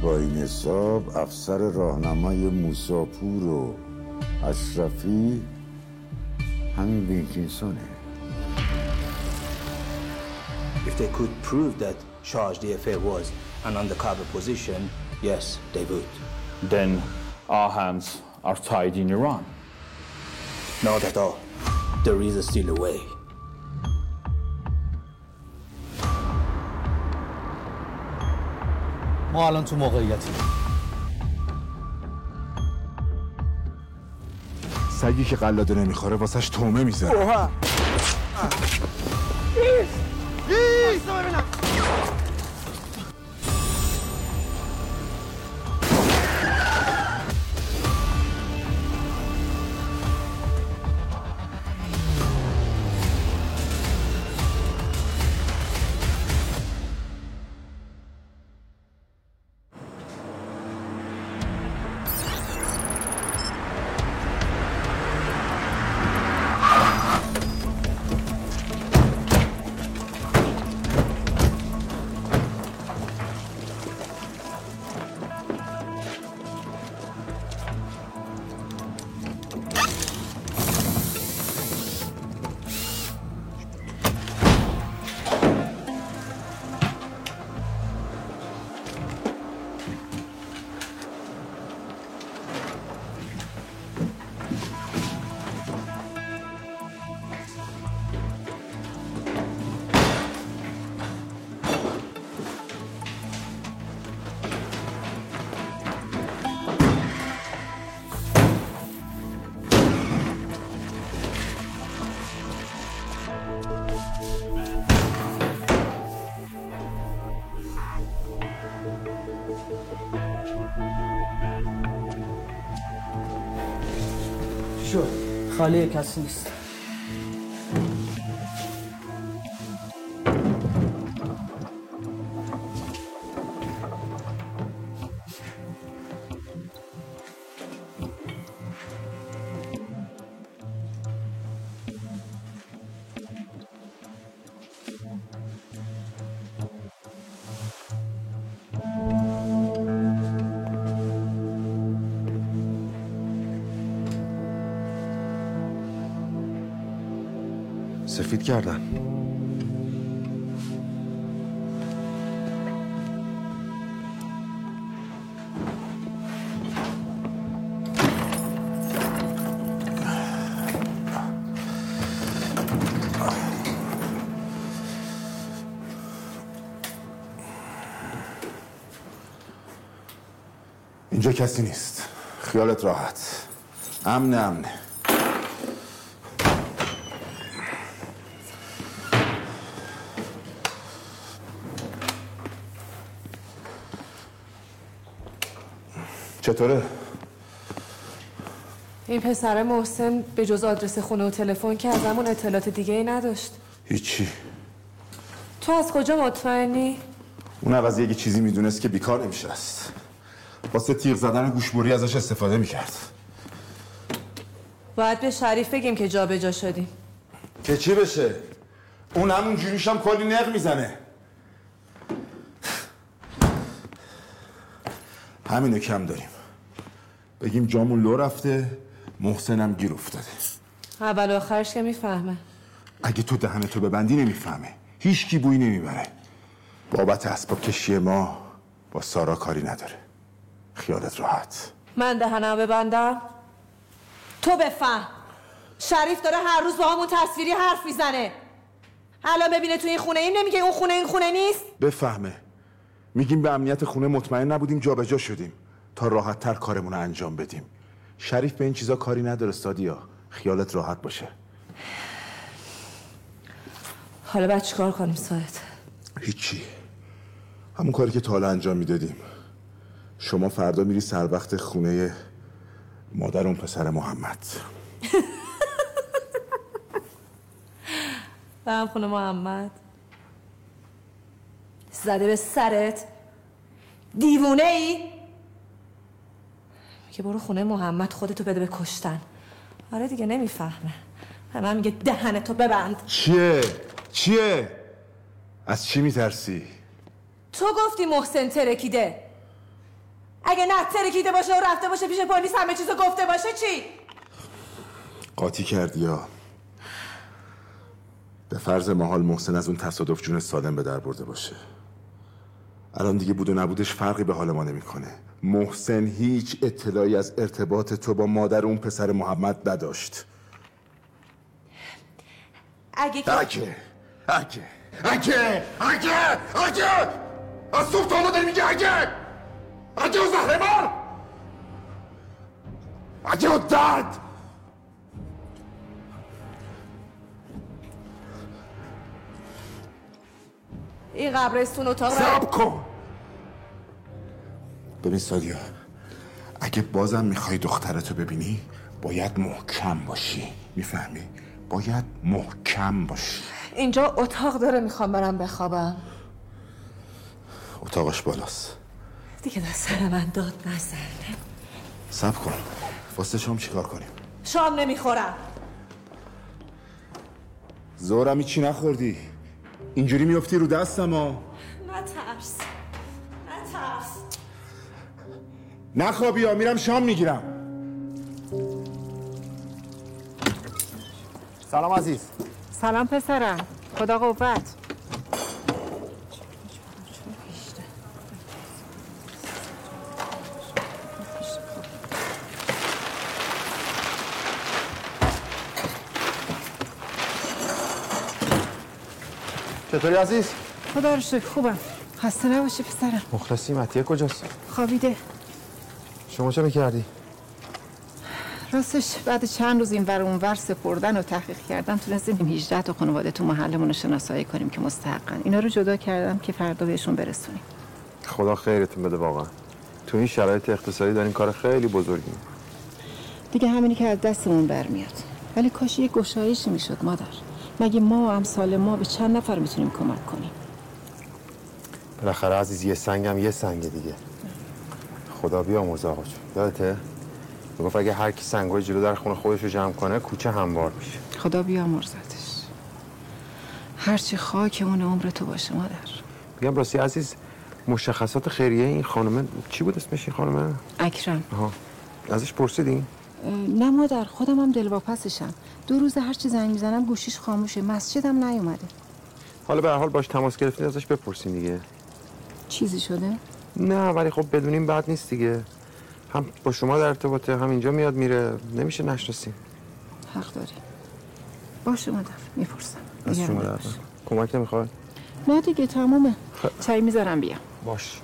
با این حساب افسر راهنمای موساپور و اشرفی همین وینکینسونه. If they could prove that Charge d'Affaires was an undercover position, yes, they would. Then our hands are tied in Iran. Not at all. There is still a way. ما الان تو موقعیتی. سگی که قلاده نمیخوره واسش تومه میذاره. اوه. ایست ببینم. شو خاله کسی نیست. سفید کردن. اینجا کسی نیست. خیالت راحت. امنه. چطوره؟ این پسر محسن به جز آدرس خونه و تلفن که ازمون اطلاعات دیگه ای نداشت. هیچی. تو از کجا مطمئنی؟ اون عوض یه چیزی میدونست که بیکار نمیشست. واسه تیغ زدن گوشبری ازش استفاده میکرد. باید به شریف بگیم که جا به جا شدیم. که چی بشه؟ اون همون جوریش هم کلی نق میزنه. همینو کم داریم. بگیم جامون لو رفته، محسنم گیر افتاده. اول و آخرش که میفهمه. اگه تو دهنتو ببندی نمیفهمه. هیچ کی بوی نمیبره. بابت اسباب کشی ما با سارا کاری نداره. خیالت راحت. من دهنم ببندم؟ تو بفهم. شریف داره هر روز با همون تصویری حرف میزنه. الان ببینه تو این خونه این نمیگه اون خونه این خونه نیست؟ بفهمه. میگیم به امنیت خونه مطمئن نبودیم جابجا شدیم تا راحت تر کارمون رو انجام بدیم. شریف به این چیزا کاری نداره سادیا. خیالت راحت باشه. حالا باید چیکار کنیم ساعت؟ هیچی. همون کاری که تا حالا انجام میدادیم. شما فردا میری سر وقت خونه مادر اون پسر محمد. برم خونه محمد. زده به سرت؟ دیوونه ای؟ که برو خونه محمد خودتو بده به کشتن. آره دیگه نمیفهمه. من میگه دهنتو ببند. چیه؟ از چی میترسی؟ تو گفتی محسن ترکیده. اگه نترکیده باشه و رفته باشه پیش پلیس همه چیزو گفته باشه چی؟ قاطی کردی یا به فرض محال محسن از اون تصادف جون سالم به در برده باشه. الان دیگه بود و نبودش فرقی به حال ما نمیکنه. محسن هیچ اطلاعی از ارتباط تو با مادر اون پسر محمد نداشت. اگه از صبح تا حالا داری میگه اگه و زهرمار اگه و درد. این قبرستون اتاق صبر کن. ببین سادیا، اگه بازم میخوای دخترتو ببینی باید محکم باشی، میفهمی؟ باید محکم باشی. اینجا اتاق داره میخوام برم بخوابم. اتاقش بالاست. دیگه دست سر من داد نزن. صبر کن. واسه شام چیکار کنیم؟ شام نمیخورم. زورم هیچی نخوردی. اینجوری میافتی رو دستم ها. نترس. نخوابی ها، میرم شام میگیرم. سلام عزیز. سلام پسرم، خدا قوت. چطوری عزیز؟ خدا رو شکر خوبم. خسته نباشی پسرم. مخلصی. متیه کجاست؟ خوابیده. شما چه میکردی؟ راستش بعد چند روز این ور اونور سپردن و تحقیق کردن تونستیم 18 تا خانواده تو محلمون رو شناسایی کنیم که مستحقن. اینا رو جدا کردم که فردا بهشون برسونیم. خدا خیرتون بده واقعا. تو این شرایط اقتصادی دارین کار خیلی بزرگی. دیگه همینی که از دستمون برمیاد. ولی کاش یه گشایشی میشد مادر. مگه ما و امثال ما به چند نفر میتونیم کمک کنیم؟ بالاخره عزیز یه سنگم یه سنگ دیگه. خدا بیامرزه آقا جون. یادته؟ میگفت اگه هر کی سنگای جلو در خونه خودش رو جمع کنه کوچه هموار میشه. خدا بیامرزتش. هرچی خاکمون عمر تو باشه مادر. میگم راستی عزیز، مشخصات خیریه این خانم چی بود اسمش این خانم؟ اکرم. آها. ازش پرسیدین؟ نه مادر، خودم هم دلواپسشم. 2 روز هر چی زنگ میزنم گوشیش خاموشه. مسجدم نیومده. حالا به هر حال باش تماس گرفتین ازش بپرسین دیگه. چیزی شده؟ نه ولی خب بدونیم بد نیست دیگه. هم با شما در ارتباطه، هم اینجا میاد میره، نمیشه نشناسیم. حق داری. باشه مادر، میپرسم. از شما در کمک نمیخواد؟ نه دیگه تمومه. چای میذارم بیام. باش.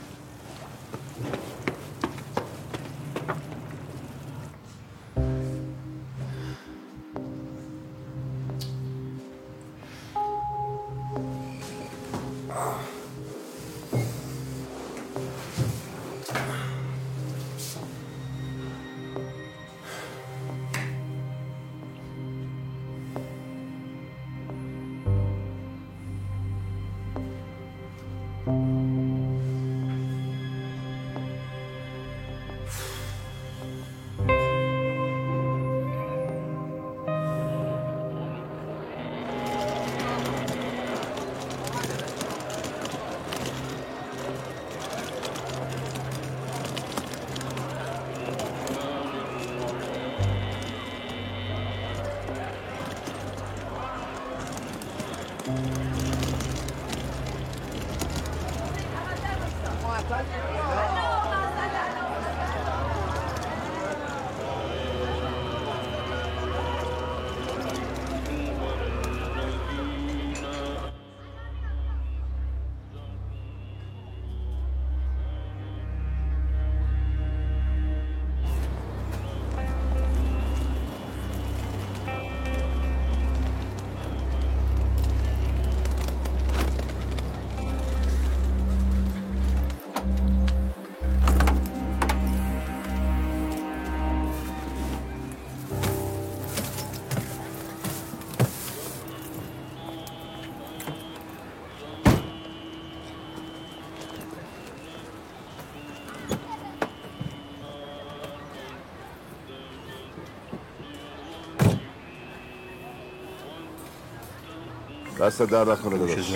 دست درد نکنه داداش.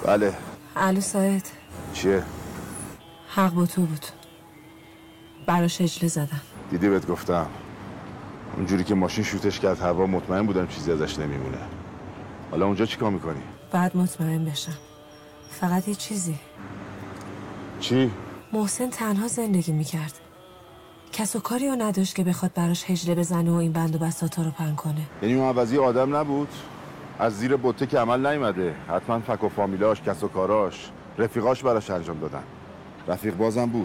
بله. الو ساید. چیه؟ حق با تو بود. براش اجله زدم. دیدی بهت گفتم. اونجوری که ماشین شوتش کرد هوا مطمئن بودم چیزی ازش نمیمونه. حالا اونجا چیکار میکنی؟ بعد مطمئن بشم. فقط یه چیزی. چی؟ محسن تنها زندگی میکرد. کس و کاری رو نداشت که بخواد براش هجله بزنه و این بند و بساطا رو پنگ کنه. یعنی اون عوضی آدم نبود؟ از زیر بوته که عمل نیومده. حتما فک و فامیلاش، کس و کاراش، رفیقاش براش انجام دادن. رفیق بازم بود.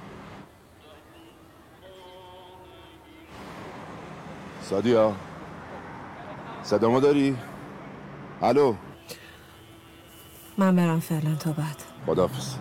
سادیا صدامو داری؟ الو. من برم فعلا تا بعد. خداحافظ.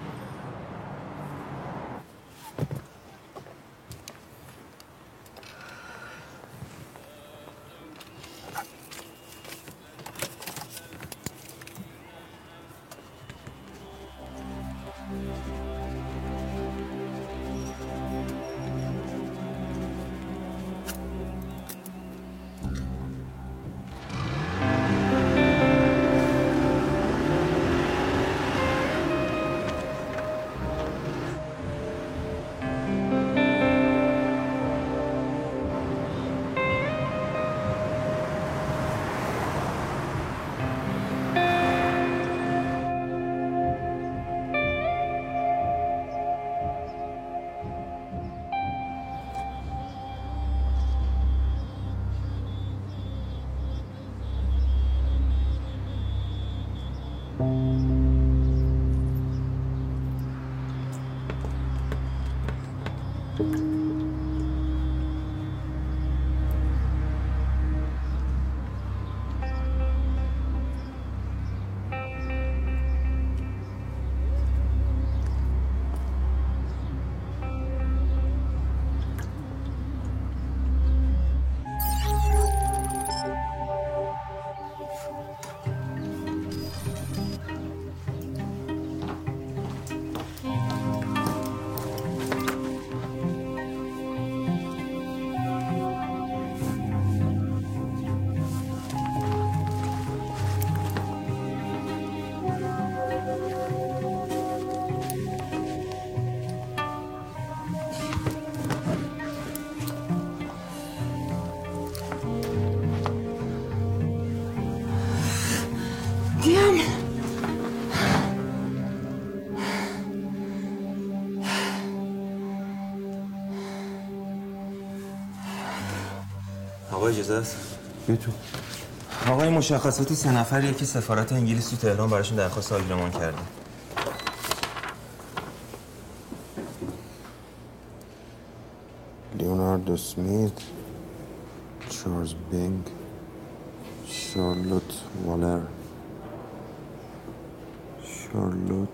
آقا اجازه است؟ بیا تو. آقا این مشخصات 3 نفریه که سفارت انگلیس تو تهران براشون درخواست آگرمان کرده. لیوناردو اسمیت، چارلز بینگ، شارلوت والر، شارلوت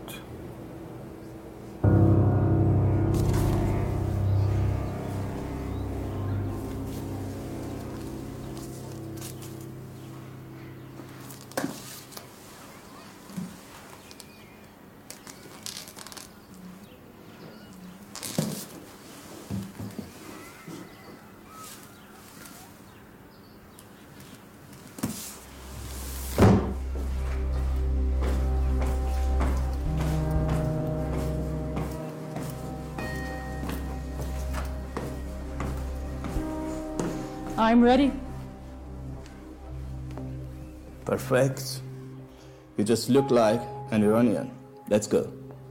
I'm ready. Perfect. You just look like an Iranian. Let's go.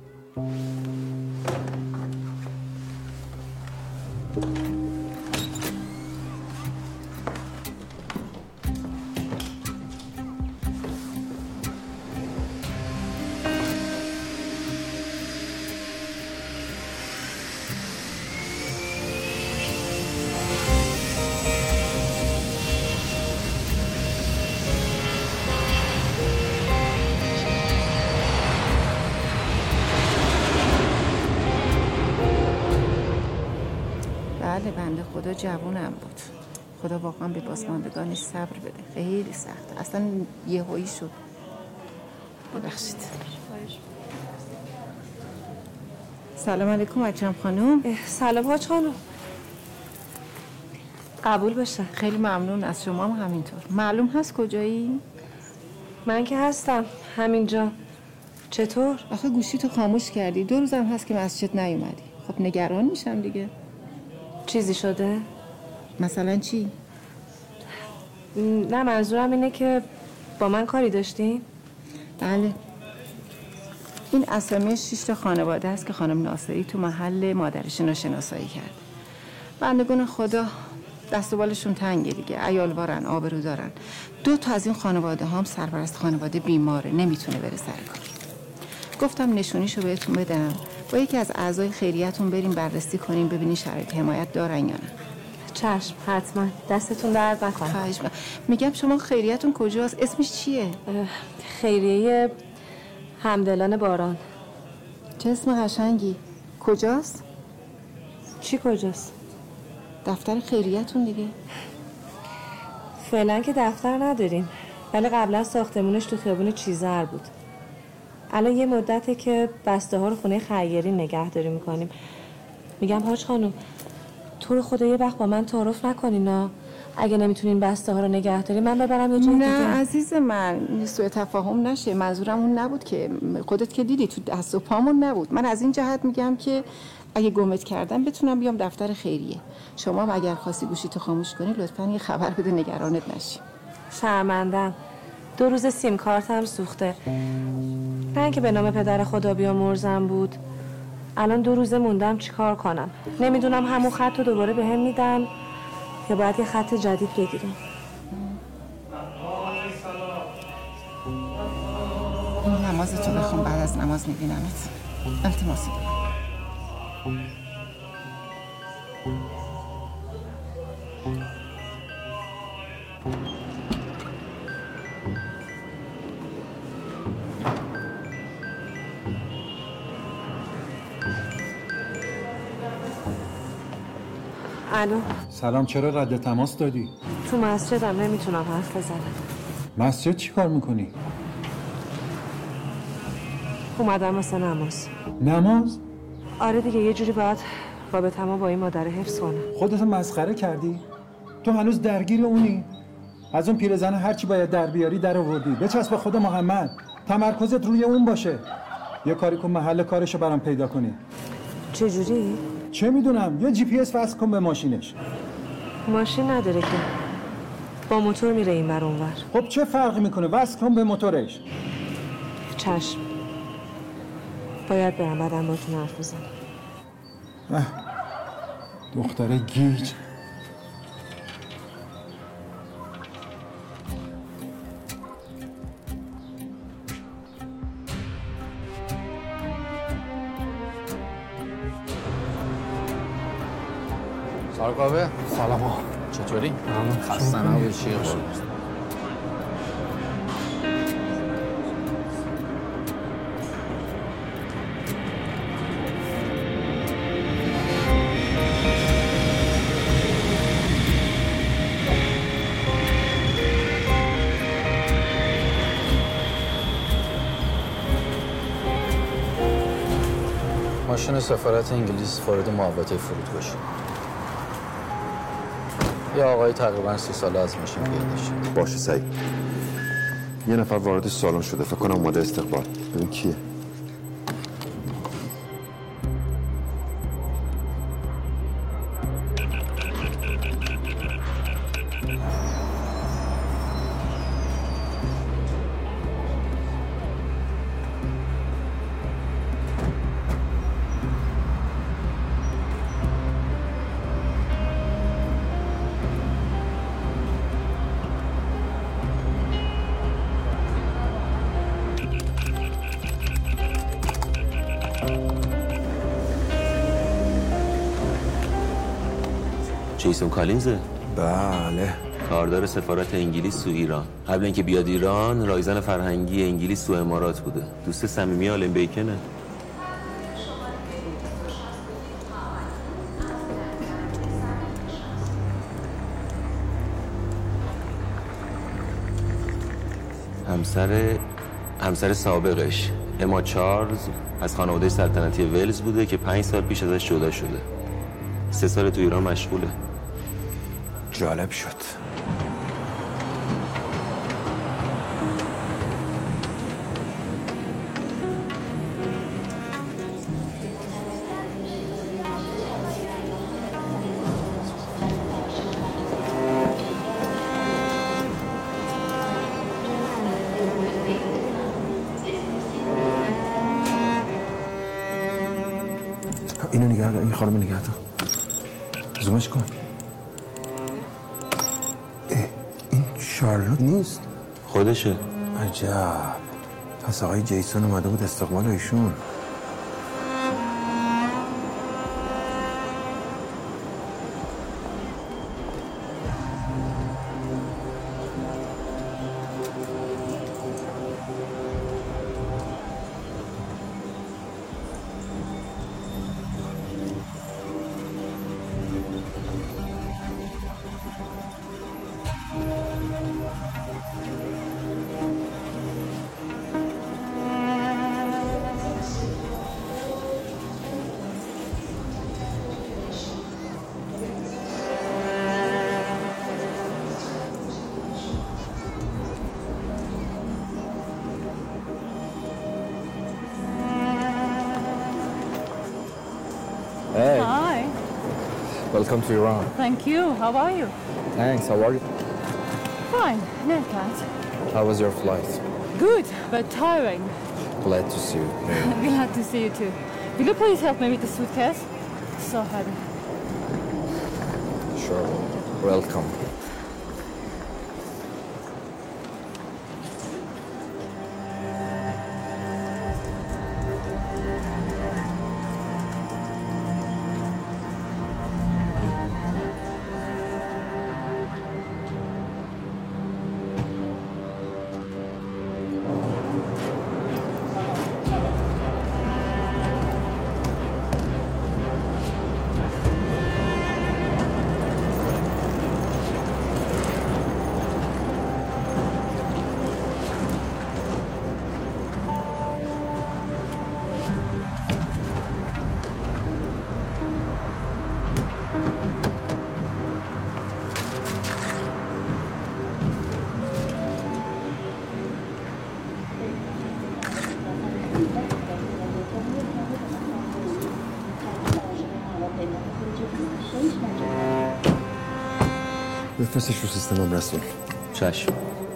بله بنده خدا جوونم بود. خدا واقعا به بازماندگانش صبر بده. خیلی سخته. اصلا یهویی شد. ببخشید. سلام علیکم اکرم خانم. سلام حاج خانم. قبول باشه. خیلی ممنون از شما هم همینطور. معلوم هست کجایی؟ من که هستم همینجا. چطور؟ آخه گوشی تو خاموش کردی، 2 روزم هست که مسجد نیومدی. خب نگران میشم دیگه. چیزی شده؟ مثلا چی؟ نه منظورم اینه که با من کاری داشتین؟ بله. این اسامی 6 تا خانواده است که خانم ناصری تو محل مادرش ناشناسایی کرد. بندگان خدا دست و بالشون تنگه دیگه، عیالوارن، آبرو دارن. 2 تا از این خانواده هم سرپرست خانواده بیماره، نمیتونه بره سر کار. گفتم نشونیشو بهتون بدم، با یکی از اعضای خیریتون بریم بررسی کنیم ببینین شرایط حمایت دارن یا نه. چشم، حتما. دستتون درد نکنه. خواهش میگم شما خیریتون کجاست؟ اسمش چیه؟ خیریه همدلان باران. چه اسم قشنگی. کجاست؟ چی کجاست؟ دفتر خیریتون دیگه. فعلا که دفتر نداریم، ولی قبلا ساختمونش تو خیابون چیزر بود. الان یه مدته که بسته ها رو خونه خیری نگهداری میکنیم. میگم حاج خانم تو رو خدا یه وقت با من تعارف نکنین ها. اگه نمیتونین بسته ها رو نگهداری من ببرم یه جای دیگه. نه عزیز من، سوء تفاهم نشه. منظورم اون نبود که خودت که دیدی تو دست و پامون نبود. من از این جهت میگم که اگه گمت کردم بتونم بیام دفتر خیریه. شما هم اگر خواستی گوشی تو خاموش کنی لطفاً یه خبر بده، نگرانت نشی. شرمندم. 2 روز سیم کارتم سوخته. نه اینکه به نام پدر خدا بیامرزم بود. الان 2 روزه موندم چیکار کنم. نمیدونم همون خط رو دوباره بهم میدن یا باید یه خط جدید بگیرم. نمازتو بخون، بعد از نماز میبینمت. التماسی دارم. الو. سلام، چرا رد تماس دادی؟ تو مسجدم نمیتونم حرف بزنم. مسجد چی کار میکنی؟ اومدم واسه نماز. نماز؟ آره دیگه، یه جوری باید رابطه‌مو با این مادر حفظ کنم. خودتو مسخره کردی؟ تو هنوز درگیر اونی؟ از اون پیرزن هرچی باید در بیاری در آوردی. بچسب به خود محمد، تمرکزت روی اون باشه. یه کاری کن محل کارشو برام پیدا کنی. چه جوری؟ چه میدونم، یه GPS وصل کن به ماشینش. ماشین نداره که، با موتور میره این ور اون ور. خب چه فرقی میکنه؟ وصل کن به موتورش. چشم. باید برم، بعدم باهاتون حرف بزنم. دختر گیج. سارقابه سلام ها. چطوری؟ خسته نباشی. ماشین سفارت انگلیس وارد محوطه فرودگاه شد. یه آقای تقریبا 30 ساله از ماشین پیاده شد. باشه سعید. یه نفر وارد سالن شده، فکر کنم اومده استقبال. ببین کیه. جیسون کالینزه؟ بله. کاردار سفارت انگلیس تو ایران. قبل اینکه بیاد ایران رایزن فرهنگی انگلیس تو امارات بوده. دوست صمیمی آلن بیکنه. همسر سابقش اما چارلز از خانواده سلطنتی ولز بوده که 5 سال پیش ازش جدا شده. 3 سال تو ایران مشغوله. جالب شد. اینو نگه دار، این خانم نگه دار. زومش کن. این شارلوت نیست؟ خودشه. عجب. پس آقای جیسون اومده بود استقبال ایشون. Hey. Hi. Welcome to Iran. Thank you. How are you? Thanks. How are you? Fine. No plans. How was your flight? Good, but tiring. Glad to see you. Glad to see you too. Will you please help me with the suitcase? So heavy. Sure. Welcome. بفرستش رو سیستمم رسول. چشم.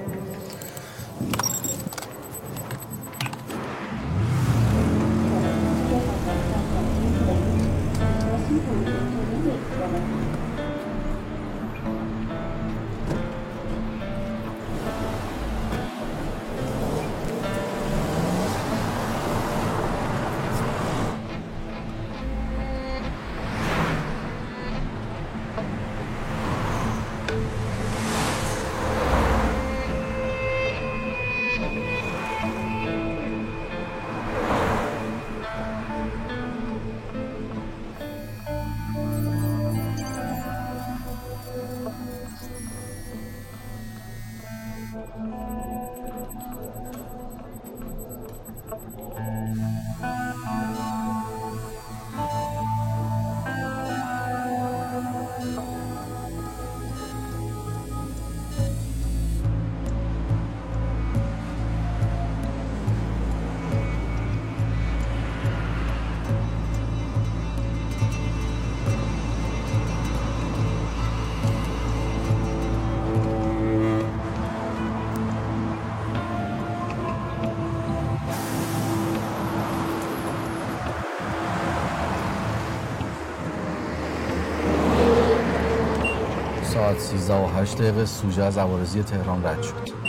ساعت 13:08 سوژه از عوارضی تهران رد شد.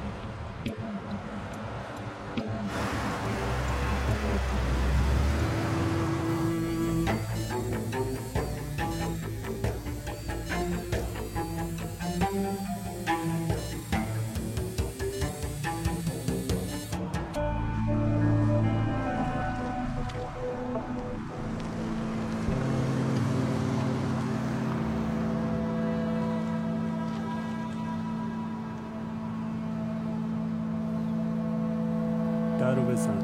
در رو بزن.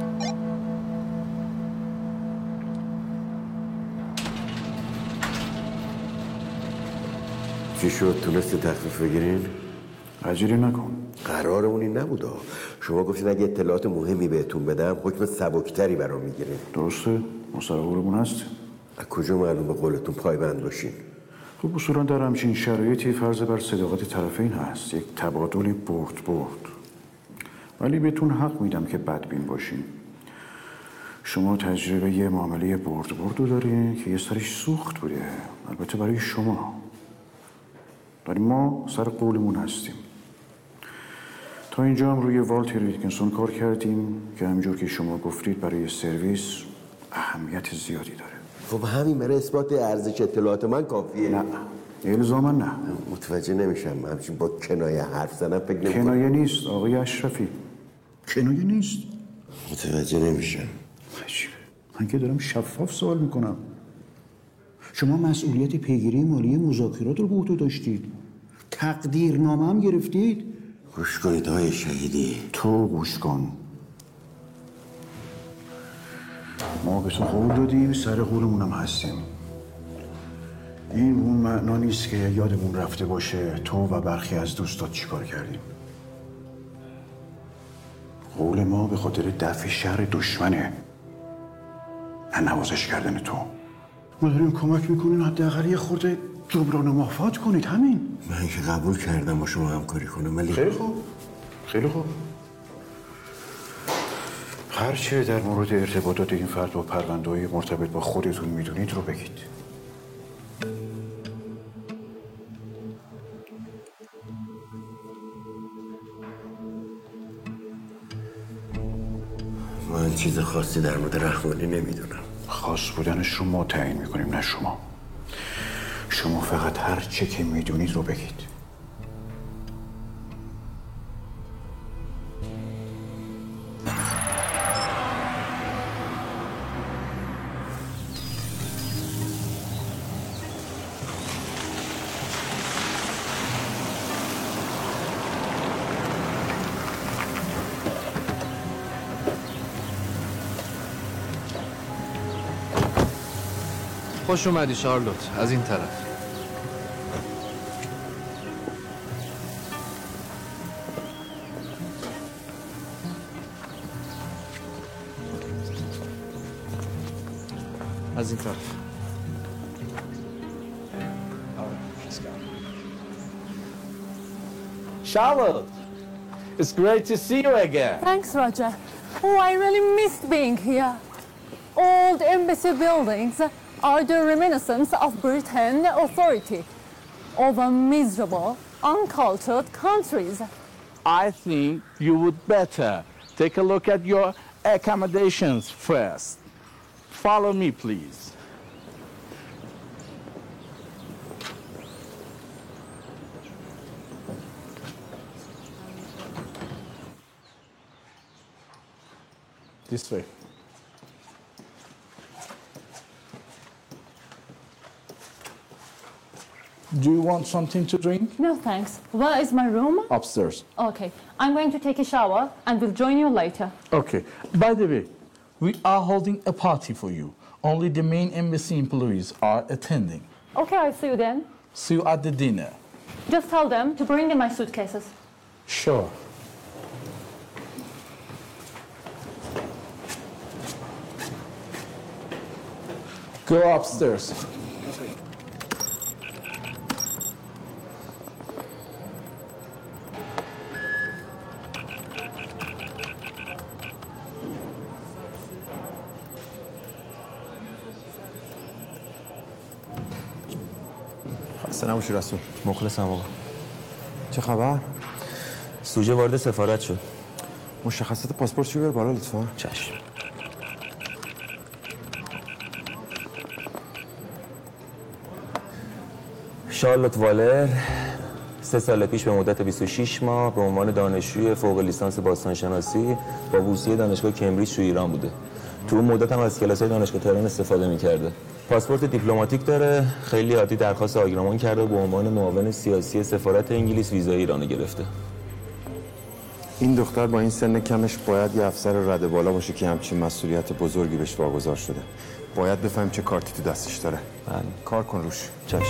چی شد؟ تونستی تخفیف بگیرین؟ عجیلی نکن. قرارمون این نبوده. شما گفتین اگه اطلاعات مهمی بهتون بدم حکم سبکتری برام میگیرین. درسته؟ ما سر قولمون هستیم. از کجا معلوم به قولتون پایبند باشین؟ خب اصولا در همچین شرایطی فرض بر صداقت طرفین هست. یک تبادل برد. ولی بهتون حق میدم که بدبین باشین. شما تجربه یه معامله برد دارین که یه سرش سوخت بوده، البته برای شما، ولی ما سر قولمون هستیم. تا اینجا هم روی والتر ویتکنسون کار کردیم که همینجور که شما گفتید برای سرویس اهمیت زیادی داره. خب همین برای اثبات ارزش اطلاعات من کافیه. نه الزاما نه. متوجه نمیشم، همچین با کنایه حرف زدن فکر نمی‌کنم. کنایه نیست آقای اشرفی، کنایه نیست. متوجه نمیشم. عجیبه، من که دارم شفاف سوال میکنم. شما مسئولیت پیگیری مالی مذاکرات رو به عهده داشتید، تقدیرنامه هم گرفتید. گوش کنید آقای شهیدی. تو گوش کن. ما به تو قول دادیم، سر قولمون هم هستیم. این اون معنا نیست که یادمون رفته باشه تو و برخی از دوستات چیکار کردیم. قول ما به خاطر دفع شر دشمنه، نه نوازش کردن تو. ما داریم کمک میکنیم حداقل یه خورده جبران مافات کنید، همین. من که قبول کردم با شما همکاری کنم، ولی خیلی خوب، خیلی خوب. هر چه در مورد ارتباطات این فرد با پرونده‌های مرتبط با خودتون میدونید رو بگید. من چیز خاصی در مورد رحمانی نمیدونم. خاص بودنش رو ما تعیین میکنیم، نه شما. شما فقط هر چه که میدونید رو بگید. خوش اومدی شارلوت، از این طرف. از این طرف. Charlotte, it's great to see you again. Thanks, Roger. Oh, I really missed being here. Old embassy buildings are the reminiscence of Britain authority over miserable, uncultured countries. I think you would better take a look at your accommodations first. Follow me, please. This way. Do you want something to drink? No, thanks. Where is my room? Upstairs. Okay, I'm going to take a shower and will join you later. Okay. By the way, we are holding a party for you. Only the main embassy employees are attending. Okay, I'll see you then. See you at the dinner. Just tell them to bring in my suitcases. Sure. Go upstairs. خسته نباشی رسول. مخلصم آقا. چه خبر؟ سوژه وارد سفارت شد. مشخصات پاسپورت چی بیار بالا لطفا؟ چشم. شارلوت والر 3 سال پیش به مدت 26 ماه به عنوان دانشجوی فوق لیسانس باستانشناسی با بورسیه دانشگاه کمبریج تو ایران بوده. تو اون مدت هم از کلاس‌های دانشگاه تهران استفاده می‌کرده. پاسپورت دیپلماتیک داره، خیلی عادی درخواست آگرامان کرده و به عنوان معاون سیاسی سفارت انگلیس ویزای ایران گرفته. این دختر با این سن کمش باید یه افسر رده بالا باشه که همچین مسئولیت بزرگی بهش واگذار شده. باید بفهم چه کارتی تو دستش داره. بله. کار کن روش. چشم.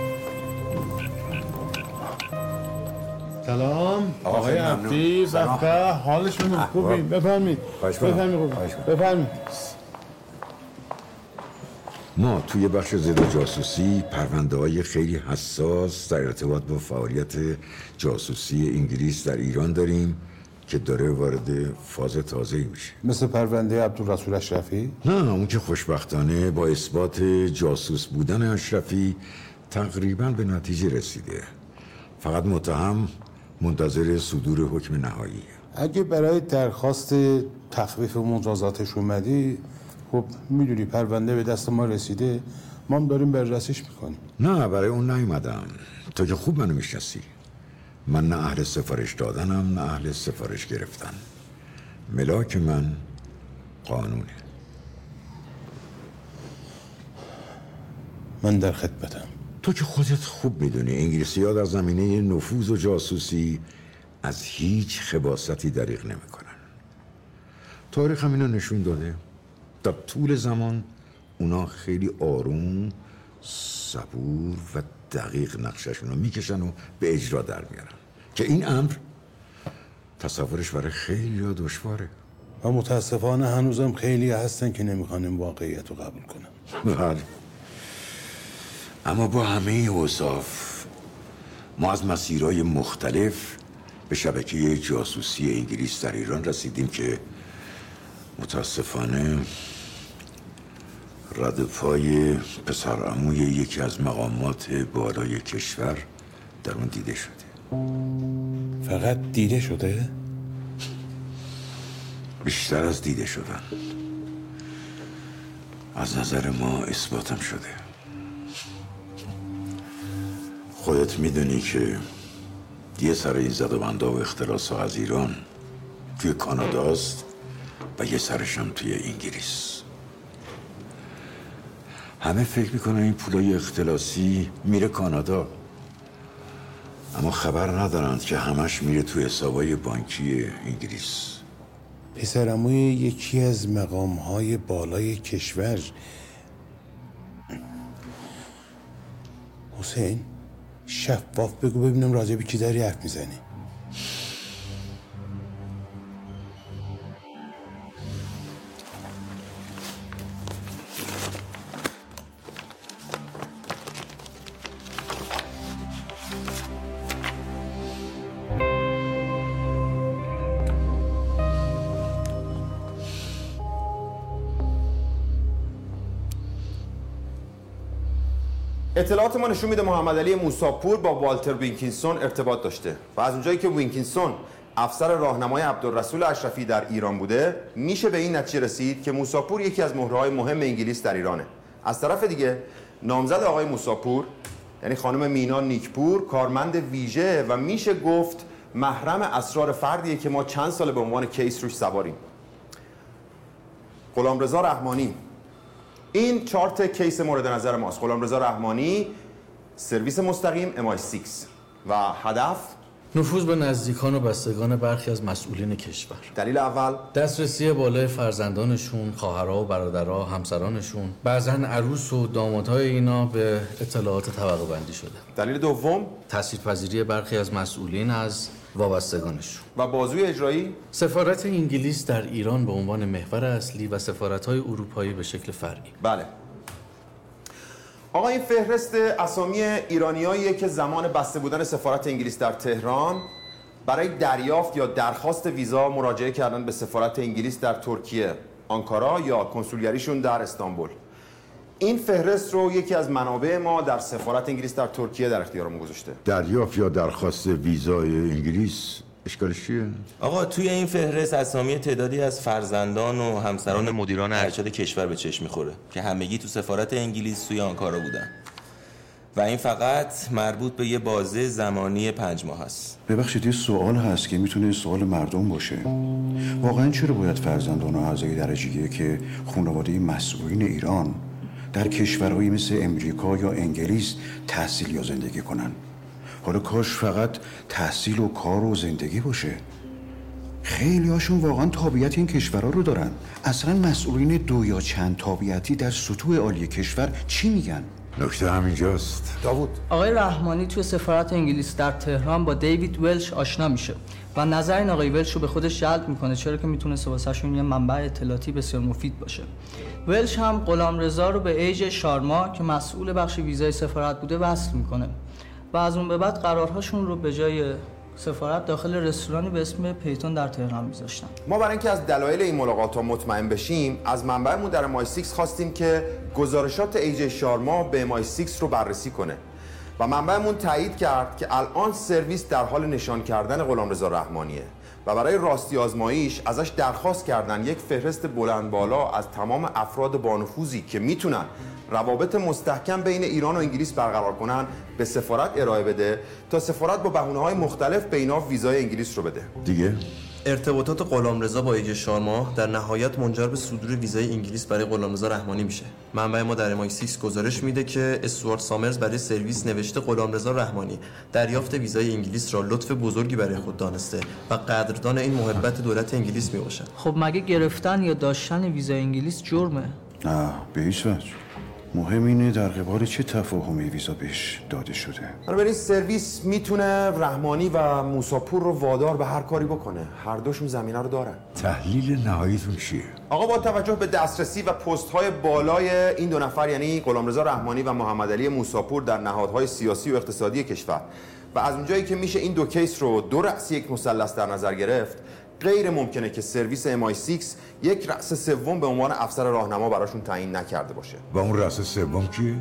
سلام آقای عبدی، بخیر، حالش خوبی؟ بفرمایید. بفرمایید. ما توی بخش ضد جاسوسی پرونده‌های خیلی حساس در ارتباط با فعالیت جاسوسی انگلیس در ایران داریم که داره وارد فاز تازه‌ای میشه. مثل پرونده عبدالرسول اشرفی؟ نه، اون که خوشبختانه با اثبات جاسوس بودن اشرفی تقریبا به نتیجه رسیده. فقط متهم منتظر صدور حکم نهایی. اگه برای درخواست تخفیف مجازاتش اومدی، خب میدونی پرونده به دست ما رسیده، ما هم داریم بررسیش میکنیم. نه، برای اون نیومدم. تو که خوب منو میشناسی. من نه اهل سفارش دادنم نه اهل سفارش گرفتن. ملاک من قانونه. من در خدمتم. تو که خودت خوب میدونی انگلیسی‌ها در زمینه نفوذ و جاسوسی از هیچ خباثتی دریغ نمیکنن. تاریخ هم اینو نشون داده. در طول زمان اونا خیلی آروم، صبور و دقیق نقششون رو میکشن و به اجرا در میارن که این امر تصورش برای خیلی دشواره و متاسفانه هنوزم خیلی هستن که نمیخوان این واقعیت رو قبول کنن. بله، اما با همه اوصاف ما از مسیرهای مختلف به شبکه جاسوسی انگلیس در ایران رسیدیم که متاسفانه رد پای پسر عموی یکی از مقامات بالای کشور در اون دیده شده. فقط دیده شده؟ بیشتر از دیده شدن، از نظر ما اثباتم شده. خودت میدونی که یه سر این زدوبندا و اختلاس‌ها از ایران توی کاناداست و یه سرش هم توی انگلیس. همه فکر میکنن این پولای اختلاسی میره کانادا، اما خبر ندارند که همش میره توی حسابای بانکی انگلیس. پسرعموی یکی از مقامهای بالای کشور. حسین، شفاف بگو ببینم راجع به کی داری حرف میزنی. اطلاعات ما نشون میده محمد علی موساپور با والتر وینکینسون ارتباط داشته و از اونجایی که وینکینسون افسر راهنمای عبدالرسول اشرفی در ایران بوده، میشه به این نتیجه رسید که موساپور یکی از مهره‌های مهم انگلیس در ایرانه. از طرف دیگه نامزد آقای موساپور یعنی خانم مینا نیکپور کارمند ویژه و میشه گفت محرم اسرار فردیه که ما چند سال به عنوان کیس روش سواریم. غلامرضا رحمانی. این چارت کیس مورد نظر ماست. غلامرضا رحمانی، سرویس مستقیم MI6 و هدف نفوذ به نزدیکان و بستگان برخی از مسئولین کشور. دلیل اول دسترسی بالای فرزندانشون، خواهرها و برادرها، همسرانشون، بعضاً عروس و دامادهای اینا به اطلاعات طبقه بندی شده. دلیل دوم تاثیرپذیری برخی از مسئولین از وابستگانشون. و بازوی اجرایی سفارت انگلیس در ایران به عنوان محور اصلی و سفارت‌های اروپایی به شکل فرعی. بله. آقا این فهرست اسامی ایرانیاییه که زمان بسته بودن سفارت انگلیس در تهران برای دریافت یا درخواست ویزا مراجعه کردن به سفارت انگلیس در ترکیه، آنکارا یا کنسولگریشون در استانبول. این فهرست رو یکی از منابع ما در سفارت انگلیس در ترکیه در اختیارمون گذاشته. دریافت یا درخواست ویزای انگلیس اشکالش چیه؟ آقا توی این فهرست اسامی تعدادی از فرزندان و همسران مدیران ارشد کشور به چشم میخوره که همگی تو سفارت انگلیس توی آنکارا بودن و این فقط مربوط به یه بازه زمانی 5 ماه هست. ببخشید یه سوال هست که میتونه سوال مردم باشه. واقعا چرا باید فرزندان و اعضای درجه‌ای که خانواده مسئولین ایران در کشورهایی مثل امریکا یا انگلیس تحصیل یا زندگی کنن؟ حالا کاش فقط تحصیل و کار و زندگی باشه. خیلی هاشون واقعا تابعیت این کشورها رو دارن. اصلا مسئولین 2 یا چند تابعیتی در سطوح عالی کشور چی میگن؟ نکته همینجاست. داوود. آقای رحمانی توی سفارت انگلیس در تهران با دیوید ولش آشنا میشه و نظر این آقای ولش رو به خودش جلب میکنه، چرا که میتونه واسهشون یه منبع اطلاعاتی بسیار مفید باشه. ولش هم غلامرضا رو به ایج شارما که مسئول بخش ویزای سفارت بوده وصل میکنه و از اون به بعد قرارهاشون رو به جای سفارت داخل رستورانی به اسم پیتون در تهران میذاشتن. ما برای اینکه از دلایل این ملاقات ها مطمئن بشیم از منبعمون در MI6 خواستیم که گزارشات ایجی شارما به MI6 رو بررسی کنه و منبعمون تایید کرد که الان سرویس در حال نشان کردن غلامرضا رحمانیه و برای راستی آزماییش ازش درخواست کردن یک فهرست بلند بالا از تمام افراد بانفوذی که میتونن روابط مستحکم بین ایران و انگلیس برقرار کنن به سفارت ارائه بده تا سفارت با بهونه‌های مختلف به اینا ویزای انگلیس رو بده. دیگه ارتباطات غلامرضا با ایجی شارما در نهایت منجر به صدور ویزای انگلیس برای غلامرضا رحمانی میشه. منبع ما در MI6 گزارش میده که استوارت سامرز برای سرویس نوشته غلامرضا رحمانی دریافت ویزای انگلیس را لطف بزرگی برای خود دانسته و قدردان این محبت دولت انگلیس میباشد. خب مگه گرفتن یا داشتن ویزای انگلیس جرمه؟ نه به هیچ وجه. مهم اینه در قبال چه تفاهمی ویزا بهش داده شده. بنابراین سرویس میتونه رحمانی و موساپور رو وادار به هر کاری بکنه. هر دوشون زمینه رو دارن. تحلیل نهاییتون چیه؟ آقا با توجه به دسترسی و پست‌های بالای این دو نفر یعنی غلامرضا رحمانی و محمدعلی موساپور در نهادهای سیاسی و اقتصادی کشور و از اونجایی که میشه این دو کیس رو دو رأس یک مثلث در نظر گرفت، غیر ممکنه که سرویس MI6 یک رأس سوم به عنوان افسر راهنما براشون تعیین نکرده باشه. و اون رأس سوم کیه؟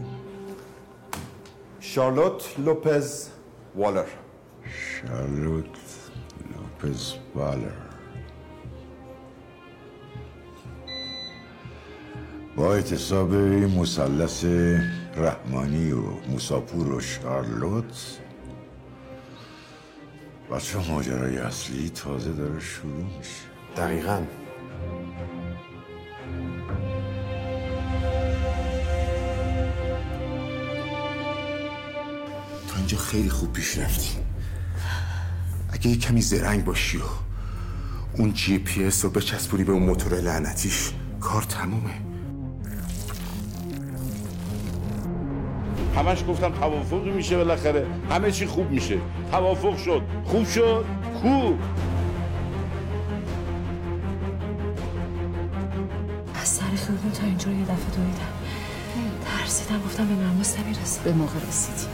شارلوت لوپز والر. شارلوت لوپز والر. با اعتصاب این مثلث رحمانی و موساپور و شارلوت بچه ماجرای اصلی تازه داره شروع میشه. دقیقاً. تا اینجا خیلی خوب پیش رفتی. اگه یه کمی زرنگ باشی و اون GPS رو بچسبونی به اون موتور لعنتیش کار تمومه. همش گفتم توافقی میشه بالاخره همه چی خوب میشه. توافق شد خوب شد خوب. از سر خیابون تا اینجا یه دفعه دویدم. ترسیدم گفتم به مرموز نمیرسم. به موقع رسیدی.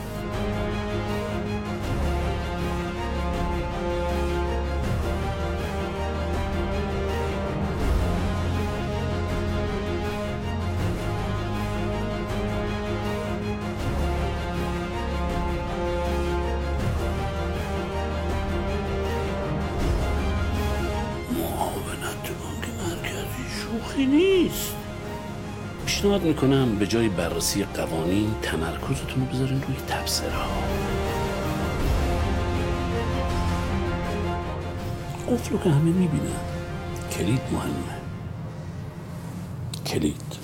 نیست. پیشنهاد میکنم به جای بررسی قوانین تمرکزتون رو بذارین روی تبصره‌ها. قفل رو که همه میبینن. کلید مهمه. کلید.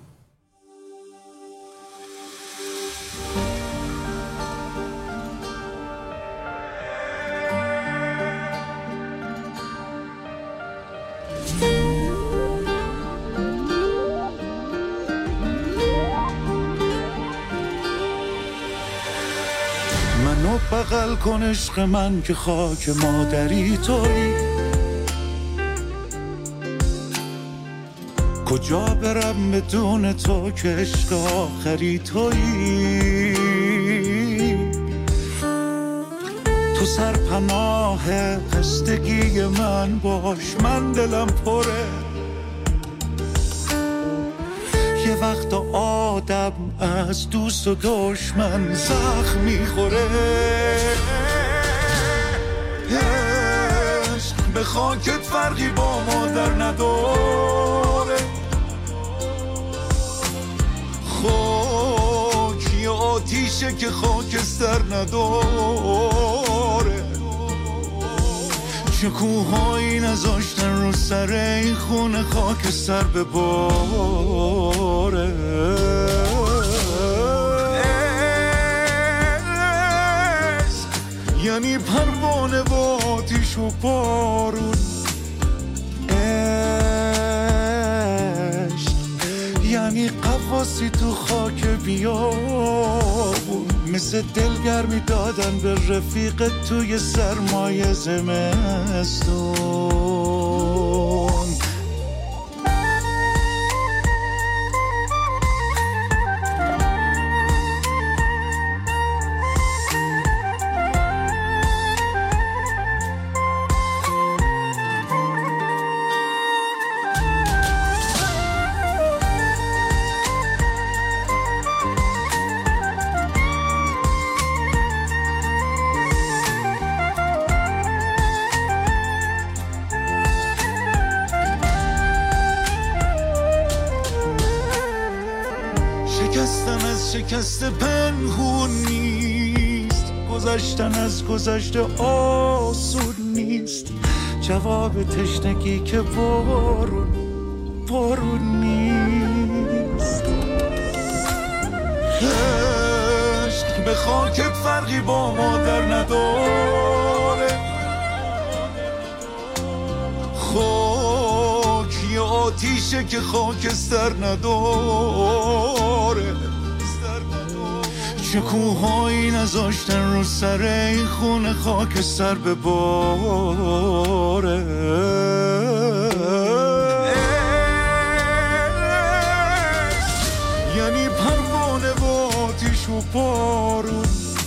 بغل کن عشق من که خاک مادری تویی. کجا برم بدون تو که عشق آخری تویی. تو سرپناه خستگی من باش، من دلم پره. یه وقت آدم از دوست و دشمن زخم میخوره. عشق به خاکت فرقی با مادر نداره. خاک یه آتیشه که خاکستر نداره. شکوهایی نذاشتن رو سر این خونه خاکستر بباره. یعنی پروانه با آتیش و بارون. عشق یعنی قواسی تو خاک بیابون. مثل دلگرمی دادن به رفیق توی سرمایه زمستون. شکست پنهون نیست، گذشتن از گذشته آسون نیست، جواب تشنگی که بارون نیست. عشق به خاکت فرقی با مادر نداره، خاک یه آتیشه که خاکستر نداره، چه کوهایی نذاشتن رو سر این خونه خاکستر بباره. یعنی پروانه و آتیش و بارون،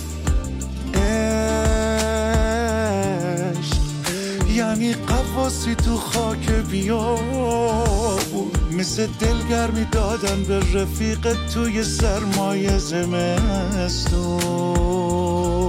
عشق یعنی قواسی تو خاک بیابون، مثل دلگرمی دادن به رفیقت توی سرمایه زمستون.